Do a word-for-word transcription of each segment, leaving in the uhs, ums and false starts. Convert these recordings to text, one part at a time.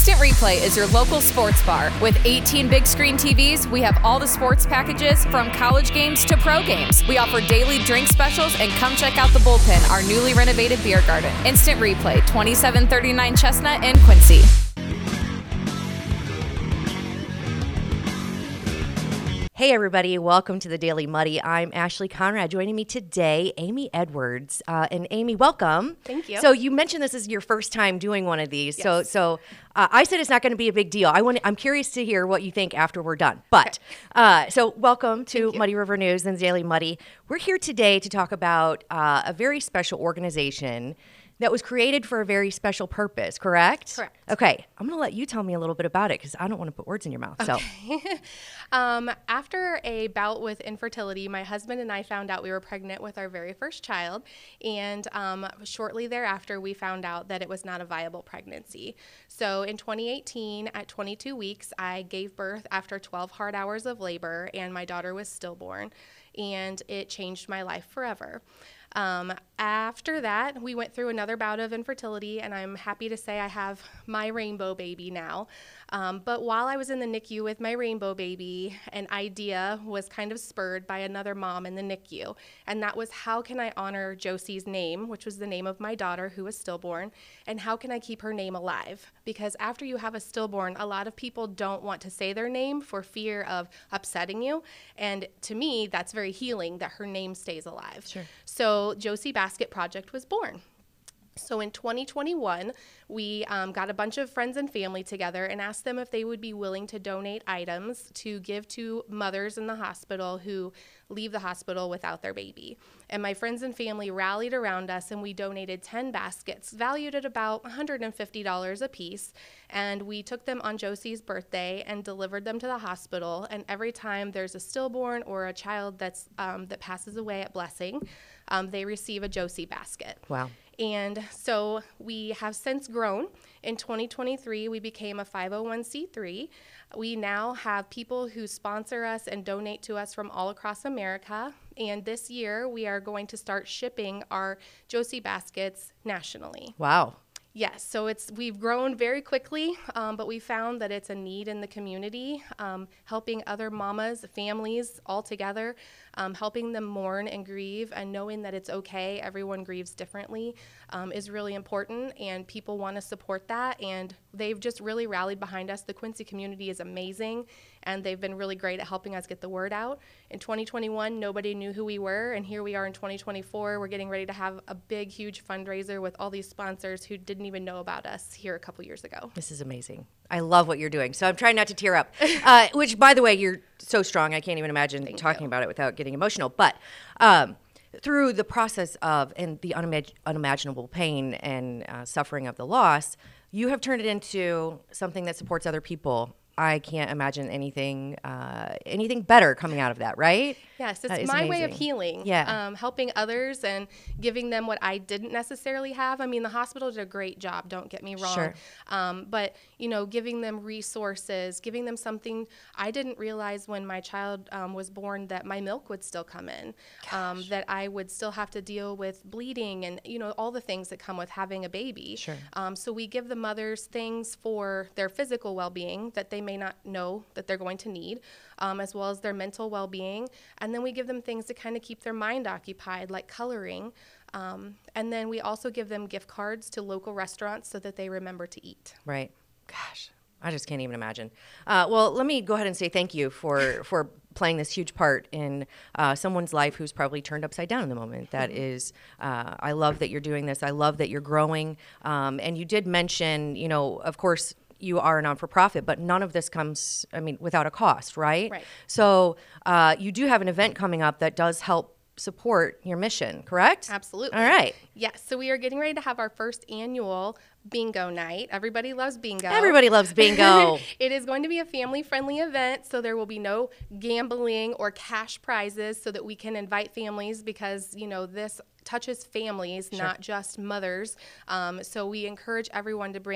Instant Replay is your local sports bar. With eighteen big screen T Vs, we have all the sports packages from college games to pro games. We offer daily drink specials, and come check out the Bullpen, our newly renovated beer garden. Instant Replay, twenty-seven thirty-nine Chestnut in Quincy. Hey everybody, welcome to the Daily Muddy. I'm Ashley Conrad. Joining me today, Amy Edwards. Uh, and Amy, welcome. Thank you. So you mentioned this is your first time doing one of these. Yes. So so uh, I said it's not going to be a big deal. I want I'm curious to hear what you think after we're done. But uh, so welcome to Muddy River News and Daily Muddy. We're here today to talk about uh, a very special organization that was created for a very special purpose, correct? Correct. Okay, I'm going to let you tell me a little bit about it because I don't want to put words in your mouth. So. Okay. um, after a bout with infertility, my husband and I found out we were pregnant with our very first child, and um, shortly thereafter, we found out that it was not a viable pregnancy. So in twenty eighteen, at twenty-two weeks, I gave birth after twelve hard hours of labor, and my daughter was stillborn, and it changed my life forever. Um, after that, we went through another bout of infertility, and I'm happy to say I have my rainbow baby now. Um, but while I was in the N I C U with my rainbow baby, an idea was kind of spurred by another mom in the N I C U, and that was, how can I honor Josie's name, which was the name of my daughter who was stillborn, and how can I keep her name alive? Because after you have a stillborn, a lot of people don't want to say their name for fear of upsetting you, and to me, that's very healing that her name stays alive. Sure. So Josie Basket Project was born. So in twenty twenty-one, we um, got a bunch of friends and family together and asked them if they would be willing to donate items to give to mothers in the hospital who leave the hospital without their baby. And my friends and family rallied around us, and we donated ten baskets valued at about one hundred fifty dollars a piece. And we took them on Josie's birthday and delivered them to the hospital. And every time there's a stillborn or a child that's um, that passes away at Blessing, um, they receive a Josie basket. Wow. And so we have since grown. In twenty twenty-three, we became a five oh one c three. We now have people who sponsor us and donate to us from all across America. And this year, we are going to start shipping our Josie baskets nationally. Wow. Yes, so it's we've grown very quickly, um, but we found that it's a need in the community, um, helping other mamas, families all together, um, helping them mourn and grieve, and knowing that it's okay, everyone grieves differently, um, is really important, and people want to support that, and they've just really rallied behind us. The Quincy community is amazing, and they've been really great at helping us get the word out. In twenty twenty-one, nobody knew who we were, and here we are in twenty twenty-four. We're getting ready to have a big, huge fundraiser with all these sponsors who didn't even know about us here a couple years ago. This is amazing. I love what you're doing. So I'm trying not to tear up, uh, which, by the way, you're so strong. I can't even imagine Thank talking you. about it without getting emotional. But um, through the process of and the unimag- unimaginable pain and uh, suffering of the loss, you have turned it into something that supports other people. I can't imagine anything uh, anything better coming out of that, right? Yes, That it's is my way of amazing. healing. Yeah. Um, helping others and giving them what I didn't necessarily have. I mean, the hospital did a great job, don't get me wrong. Sure. Um, but, you know, giving them resources, giving them something. I didn't realize when my child um, was born that my milk would still come in, um, that I would still have to deal with bleeding and, you know, all the things that come with having a baby. Sure. Um, so we give the mothers things for their physical well-being that they may not know that they're going to need, um, as well as their mental well-being. And then we give them things to kind of keep their mind occupied, like coloring. Um, and then we also give them gift cards to local restaurants so that they remember to eat. Right. Gosh, I just can't even imagine. Uh, well, let me go ahead and say thank you for, for playing this huge part in uh, someone's life who's probably turned upside down in the moment. That is, uh, I love that you're doing this. I love that you're growing. Um, and you did mention, you know, of course, you are a non-for-profit, but none of this comes, I mean, without a cost, right? Right. So uh, you do have an event coming up that does help support your mission, correct? Absolutely. All right. Yes, so we are getting ready to have our first annual bingo night. Everybody loves bingo. Everybody loves bingo. It is going to be a family-friendly event, so there will be no gambling or cash prizes so that we can invite families because, you know, this touches families, Sure. not just mothers. Um, so we encourage everyone to bring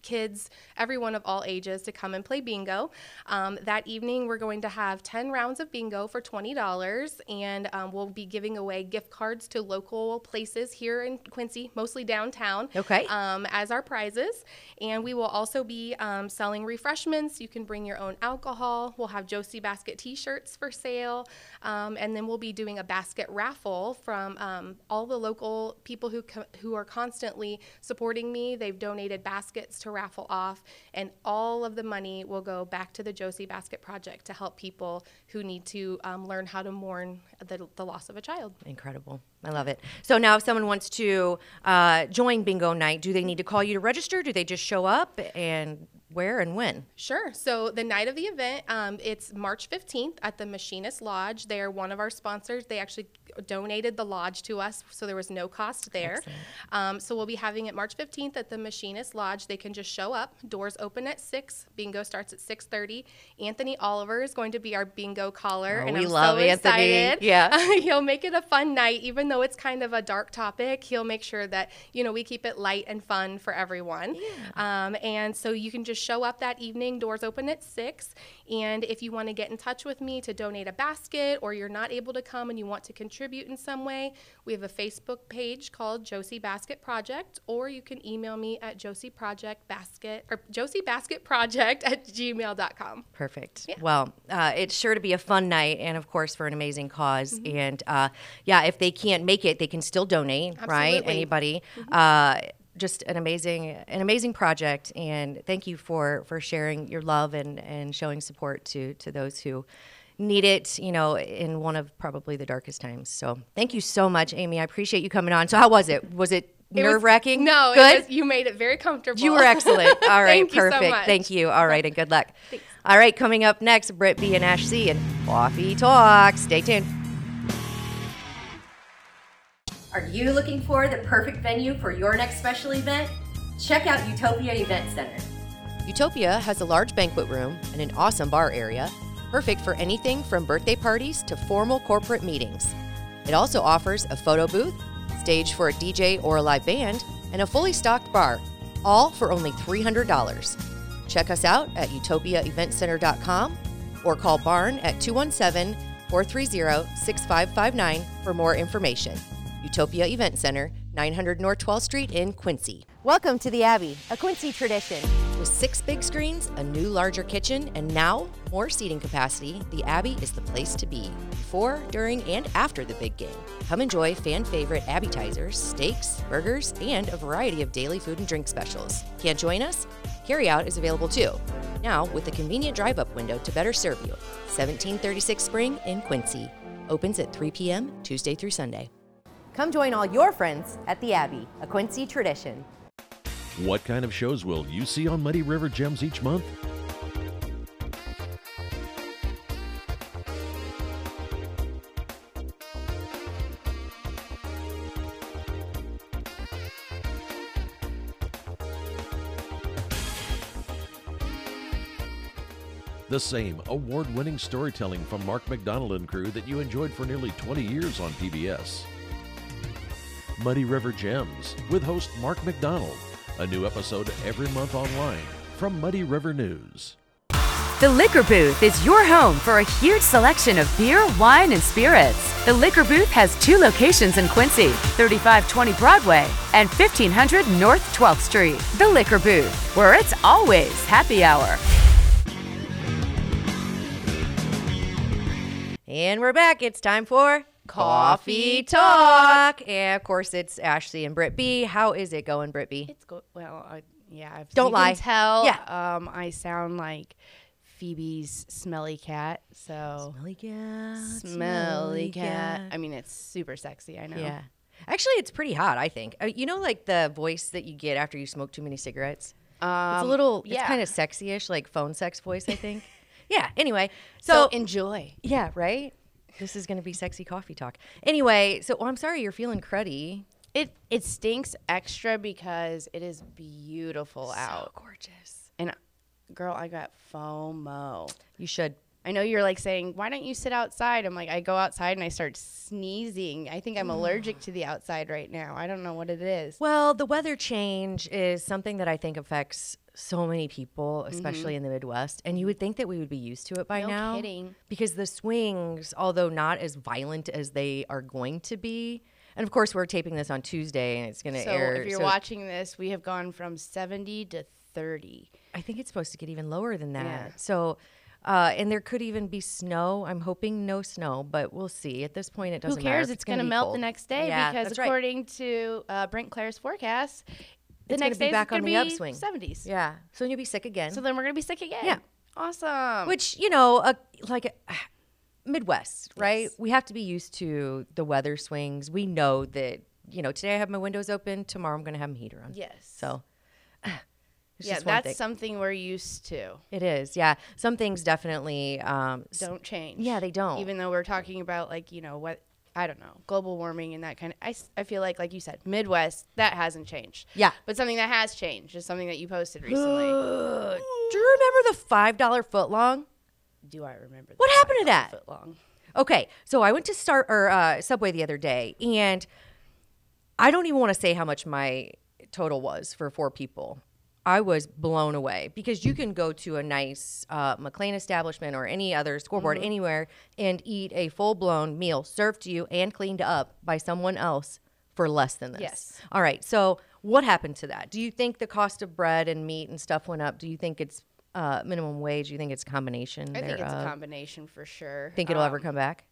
kids, everyone of all ages, to come and play bingo. Um, that evening, we're going to have ten rounds of bingo for twenty dollars, and um, we'll be giving away gift cards to local places here in Quincy, mostly downtown, Okay. um, as our prizes. And we will also be um, selling refreshments. You can bring your own alcohol. We'll have Josie Basket t-shirts for sale, um, and then we'll be doing a basket raffle from um, all the local people who co- who are constantly supporting me. They've donated baskets to raffle off, and all of the money will go back to the Josie Basket Project to help people who need to um, learn how to mourn the, the loss of a child. Incredible. I love it. So now if someone wants to uh, join bingo night, do they need to call you to register? Do they just show up, and where and when? Sure. So the night of the event, um, it's March fifteenth at the Machinist Lodge. They are one of our sponsors. They actually donated the lodge to us, so there was no cost there. Um, so we'll be having it March fifteenth at the Machinist Lodge. They can just show up. Doors open at six. Bingo starts at six thirty. Anthony Oliver is going to be our bingo caller, Oh, and we I'm love so Anthony. excited. Yeah. He'll make it a fun night, even though it's kind of a dark topic. He'll make sure that, you know, we keep it light and fun for everyone. Yeah. Um, and so you can just show up that evening. Doors open at six. And if you want to get in touch with me to donate a basket, or you're not able to come and you want to contribute in some way, we have a Facebook page called Josie Basket Project, or you can email me at Josie Project Basket or Josie Basket Project at gmail dot com. Perfect. Yeah. Well, uh, it's sure to be a fun night, and of course for an amazing cause. Mm-hmm. And uh, yeah, if they can't make it, they can still donate, Absolutely. right? Anybody. Mm-hmm. Uh, just an amazing, an amazing project, and thank you for, for sharing your love and, and showing support to to those who need it, you know, in one of probably the darkest times. So thank you so much, Amy. I appreciate you coming on. So how was it? Was it nerve wracking? No, good. It was, you made it very comfortable. You were excellent. All right, Thank perfect. You so much. Thank you. All right, and good luck. Thanks. All right, coming up next, Britt B and Ash C and Coffee Talk. Stay tuned. Are you looking for the perfect venue for your next special event? Check out Utopia Event Center. Utopia has a large banquet room and an awesome bar area, perfect for anything from birthday parties to formal corporate meetings. It also offers a photo booth, stage for a D J or a live band, and a fully stocked bar, all for only three hundred dollars. Check us out at utopia event center dot com or call Barn at two one seven, four three zero, six five five nine for more information. Utopia Event Center, nine hundred North twelfth Street in Quincy. Welcome to the Abbey, a Quincy tradition. With six big screens, a new larger kitchen, and now more seating capacity, the Abbey is the place to be before, during, and after the big game. Come enjoy fan favorite appetizers, steaks, burgers, and a variety of daily food and drink specials. Can't join us? Carryout is available too. Now with a convenient drive-up window to better serve you. seventeen thirty-six Spring in Quincy. Opens at three p.m. Tuesday through Sunday. Come join all your friends at the Abbey, a Quincy tradition. What kind of shows will you see on Muddy River Gems each month? The same award-winning storytelling from Mark McDonald and crew that you enjoyed for nearly twenty years on P B S. Muddy River Gems with host Mark McDonald. A new episode every month online from Muddy River News. The Liquor Booth is your home for a huge selection of beer, wine, and spirits. The Liquor Booth has two locations in Quincy, thirty-five twenty Broadway and fifteen hundred North twelfth Street. The Liquor Booth, where it's always happy hour. And we're back. It's time for Coffee Talk. And of course, it's Ashley and Britt B. How is it going, Britt B? It's go well. I, yeah, if Don't you lie. Can tell. Yeah. Um, I sound like Phoebe's smelly cat. So Smelly cat. smelly cat. I mean, it's super sexy. I know. Yeah. Actually, it's pretty hot, I think. Uh, you know, like the voice that you get after you smoke too many cigarettes? Um, It's a little, yeah. it's kind of sexy-ish, like phone sex voice, I think. Yeah, anyway. So, So, enjoy. yeah, right? This is going to be sexy coffee talk. Anyway, so well, I'm sorry you're feeling cruddy. It it stinks extra because it is beautiful out. So gorgeous. And girl, I got FOMO. You should. I know you're like saying, why don't you sit outside? I'm like, I go outside and I start sneezing. I think I'm allergic to the outside right now. I don't know what it is. Well, the weather change is something that I think affects so many people, especially in the Midwest. And you would think that we would be used to it by No now. kidding. Because the swings, although not as violent as they are going to be, and of course we're taping this on Tuesday and it's going to So air. if you're so watching this, we have gone from seventy to thirty. I think it's supposed to get even lower than that. Yeah. So, uh, and there could even be snow. I'm hoping no snow, but we'll see. At this point, it doesn't Who matter. cares? if It's going to be melt cold. the next day Yeah, because that's right. according to uh, Brent Claire's forecast, the It's next gonna day be back is going on to the be upswing. seventies. Yeah. So you'll be sick again. So then we're going to be sick again. Yeah. Awesome. Which, you know, uh, like uh, Midwest, right? Yes. We have to be used to the weather swings. We know that, you know, today I have my windows open. Tomorrow I'm going to have my heater on. Yes. So, it's yeah, just one that's thing. something we're used to. It is. Yeah. Some things definitely. Um, s- Don't change. Yeah, they don't. Even though we're talking about, like, you know, what, I don't know, global warming and that kind of, I, s- I feel like, like you said, Midwest, that hasn't changed. Yeah. But something that has changed is something that you posted recently. Do you remember the five dollar footlong? Do I remember What the happened to five that? foot long? Okay, so I went to start or uh, Subway the other day, and I don't even want to say how much my total was for four people. I was blown away because you can go to a nice uh, McLean establishment or any other scoreboard Mm-hmm. anywhere and eat a full blown meal served to you and cleaned up by someone else for less than this. Yes. All right. So what happened to that? Do you think the cost of bread and meat and stuff went up? Do you think it's uh, minimum wage? Do you think it's a combination? I think it's a thereof? combination for sure. Think it'll ever Um, come back?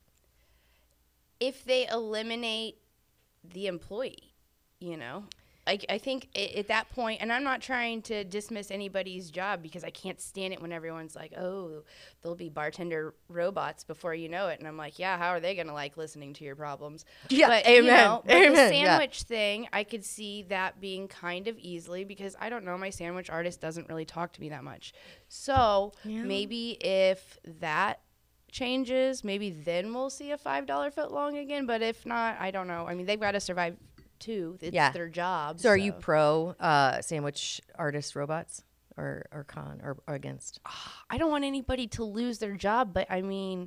if they eliminate the employee, you know, I, I think i at that point, and I'm not trying to dismiss anybody's job because I can't stand it when everyone's like, oh, there'll be bartender robots before you know it. And I'm like, yeah, how are they going to like listening to your problems? Yeah, but, amen, You know, but amen, the yeah. sandwich thing, I could see that being kind of easily because I don't know, my sandwich artist doesn't really talk to me that much. So maybe if that changes, maybe then we'll see a five dollar foot long again. But if not, I don't know. I mean, they've got to survive too. It's Yeah. their job. So are you pro uh, sandwich artist robots or, or con or, or against? I don't want anybody to lose their job, but I mean,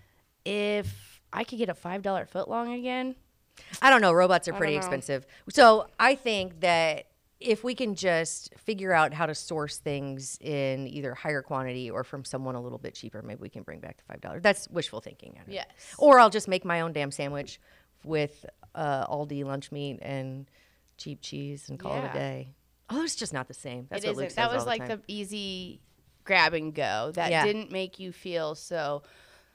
if I could get a five dollar foot long again, I don't know. Robots are I pretty don't know. expensive. So I think that if we can just figure out how to source things in either higher quantity or from someone a little bit cheaper, maybe we can bring back the five dollars. That's wishful thinking. I don't know. Yes. Or I'll just make my own damn sandwich with uh, Aldi lunch meat and cheap cheese and call it Yeah. a day. Oh, it's just not the same. That's it what Luke isn't. says That was all like the, time. the easy grab and go. That Yeah. didn't make you feel so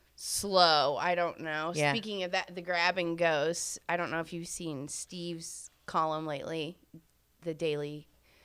slow. I don't know. Yeah. Speaking of that, the grab and goes. I don't know if you've seen Steve's column lately, the daily.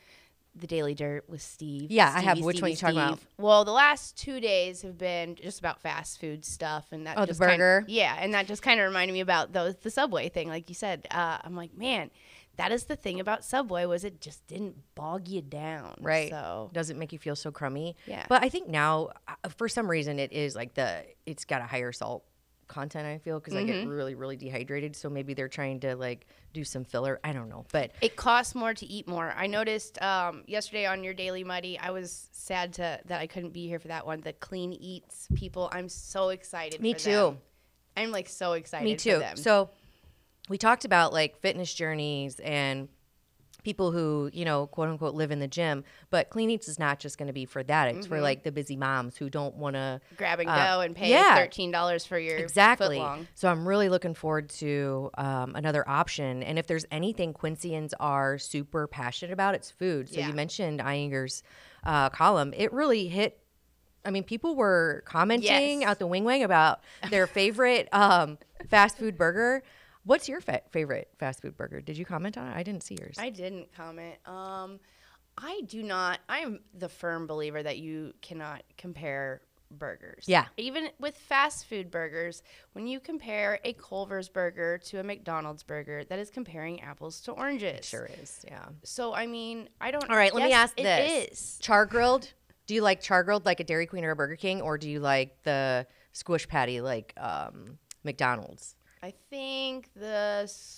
The Daily Dirt with Steve. Yeah, I have. Stevie, Which one you Stevie, talking about? Steve. Well, the last two days have been just about fast food stuff, and that Oh, the just kind- burger? yeah, and that just kind of reminded me about those the Subway thing, like you said. Uh, I'm like, man, that is the thing about Subway was it just didn't bog you down, Right. So Doesn't make you feel so crummy. Yeah. But I think now, uh, for some reason, it is like the, it's got a higher salt content, I feel, because I Mm-hmm. get really, really dehydrated. So maybe they're trying to like do some filler. I don't know. But it costs more to eat more. I noticed um, yesterday on your Daily Muddy, I was sad to that I couldn't be here for that one. The Clean Eats people, I'm so excited. Me for too. them. I'm like so excited. me For too. them. So we talked about like fitness journeys and people who, you know, quote unquote, live in the gym. But Clean Eats is not just going to be for that. It's for like the busy moms who don't want to grab and uh, go and pay yeah. thirteen dollars for your Exactly. footlong. So I'm really looking forward to um, another option. And if there's anything Quincyans are super passionate about, it's food. So Yeah. you mentioned Iyengar's uh, column. It really hit. I mean, people were commenting Yes. out the wing wing about their favorite um, fast food burger. What's your fa- favorite fast food burger? Did you comment on it? I didn't see yours. I didn't comment. Um, I do not. I'm the firm believer that you cannot compare burgers. Yeah. Even with fast food burgers, when you compare a Culver's burger to a McDonald's burger, that is comparing apples to oranges. sure is. Yeah. So I mean, I don't. All right. Let me yes, ask it this: is. char grilled. Do you like char grilled like a Dairy Queen or a Burger King, or do you like the squish patty like um, McDonald's? I think the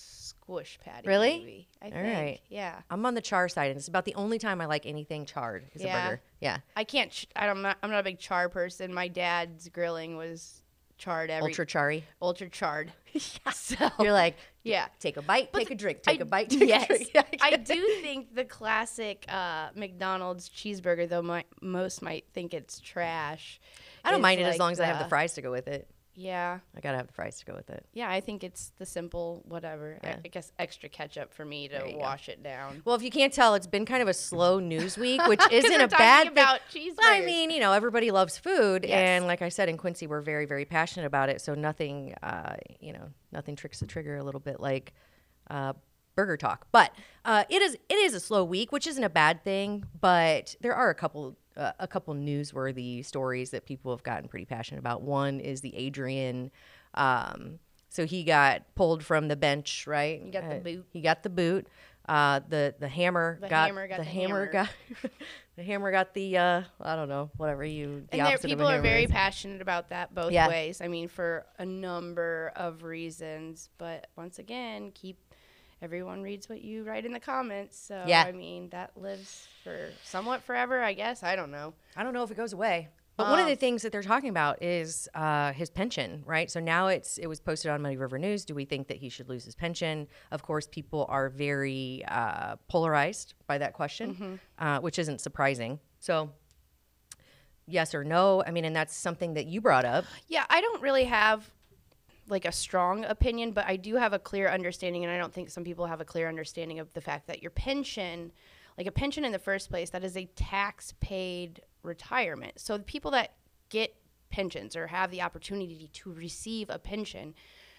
squish patty. Really? Maybe, I All think. right. Yeah. I'm on the char side, and it's about the only time I like anything charred is Yeah. a burger. Yeah. I can't. Ch- I'm not. I'm not a big char person. My dad's grilling was charred every Ultra charry. ultra charred. So You're like, yeah. take a bite, But take the- a drink, take I- a bite, take yes. a drink. Yeah, I get do it. think the classic uh, McDonald's cheeseburger, though my, most might think it's trash. I don't is mind it as like long as I have the fries to go with it. Yeah. I gotta have the fries to go with it. Yeah, I think it's the simple whatever. I, Yeah. I guess extra ketchup for me There to you go. wash it down. Well, if you can't tell, it's been kind of a slow news week, which 'Cause isn't we're a talking bad about thing. cheeseburgers. Well, I mean, you know, everybody loves food, Yes. and like I said, in Quincy, we're very, very passionate about it. So nothing, uh, you know, nothing tricks the trigger a little bit like uh, burger talk. But uh, it is, it is a slow week, which isn't a bad thing. But there are a couple, uh, a couple newsworthy stories that people have gotten pretty passionate about. One is the Adrian. Um, so he got pulled from the bench, right? He got the Uh, boot. He got the boot. Uh, the the hammer The got hammer got the, the hammer, hammer. got the hammer got the uh, I don't know, whatever you. The And there, opposite of a people are hammer very is. passionate about that both Yeah. ways. I mean, for a number of reasons. But once again, keep everyone reads what you write in the comments. So Yeah. I mean, that lives for somewhat forever, I guess. I don't know. I don't know if it goes away. But one of Um, the things that they're talking about is uh, his pension, right? So now it's it was posted on Muddy River News. Do we think that he should lose his pension? Of course, people are very uh, polarized by that question, Mm-hmm. uh, which isn't surprising. So yes or no? I mean, and that's something that you brought up. Yeah, I don't really have like a strong opinion, but I do have a clear understanding, and I don't think some people have a clear understanding of the fact that your pension, like a pension in the first place, that is a tax-paid retirement. So the people that get pensions or have the opportunity to receive a pension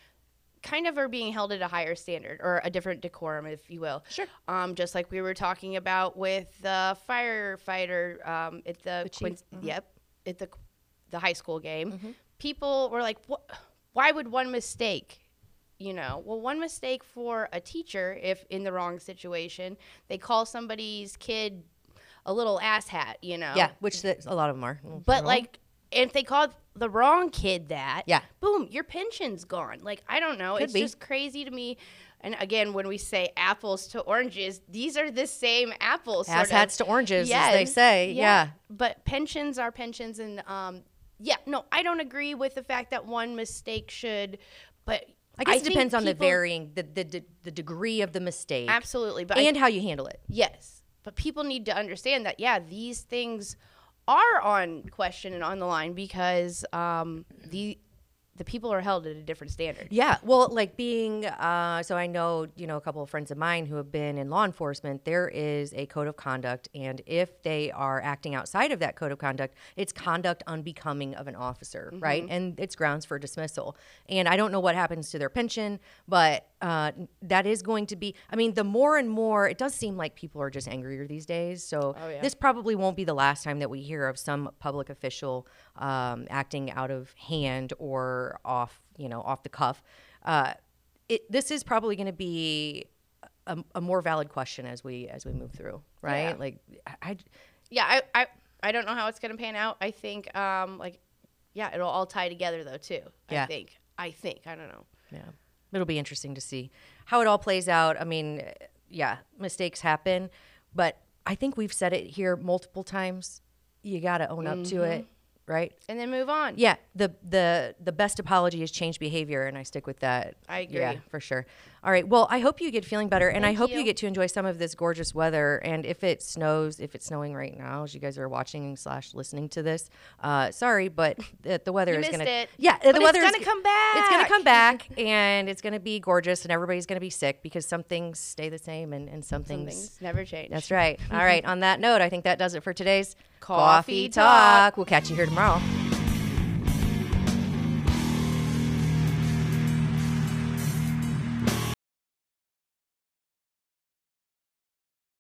kind of are being held at a higher standard or a different decorum, if you will. Sure. Um, just like we were talking about with the firefighter um, at the, The chief. Quince- yep, at the the high school game. Mm-hmm. People were like, "What? Why would one mistake?" You know, well, one mistake for a teacher, if in the wrong situation, they call somebody's kid a little asshat, you know? Yeah, which that, a lot of them are. But, like, if they call the wrong kid that, Yeah. boom, your pension's gone. Like, I don't know. Could it's be. just crazy to me. And again, when we say apples to oranges, these are the same apples. sort Ass of. hats to oranges, as they say. Yeah. But pensions are pensions. And, um, yeah, no, I don't agree with the fact that one mistake should, but I guess it think depends on the people- varying, the, the, the, the degree of the mistake. Absolutely. But I And how you handle it. Yes, but people need to understand that, yeah, these things are on question and on the line because um, the the people are held at a different standard. Yeah, well, like being, uh, so I know, you know, a couple of friends of mine who have been in law enforcement, there is a code of conduct. And if they are acting outside of that code of conduct, it's conduct unbecoming of an officer, Mm-hmm. right? And it's grounds for dismissal. And I don't know what happens to their pension, but uh, that is going to be, I mean, the more and more, it does seem like people are just angrier these days. So Oh, yeah. this probably won't be the last time that we hear of some public official um, acting out of hand or off, you know, off the cuff. Uh, it, this is probably going to be a, a more valid question as we as we move through, right? Yeah. Like, I, I- Yeah, I, I, I don't know how it's going to pan out. I think, um, like, yeah, it'll all tie together, though, too. Yeah. I think. I think. I don't know. yeah, it'll be interesting to see how it all plays out. I mean, yeah, mistakes happen, but I think we've said it here multiple times. You got to own up to it, right? And then move on. Yeah, the the the best apology is change behavior, and I stick with that. I agree. Yeah, for sure. All right. Well, I hope you get feeling better, and I Thank hope you. you. get to enjoy some of this gorgeous weather. And if it snows, if it's snowing right now, as you guys are watching slash listening to this, uh, sorry, but the, the weather You is missed gonna. it. Yeah, But the it's weather gonna is come It's gonna back. come back, and it's gonna be gorgeous, and everybody's gonna be sick because some things stay the same, and and some, Some things. things never change. That's right. All right. On that note, I think that does it for today's Coffee Talk. Talk. We'll catch you here tomorrow.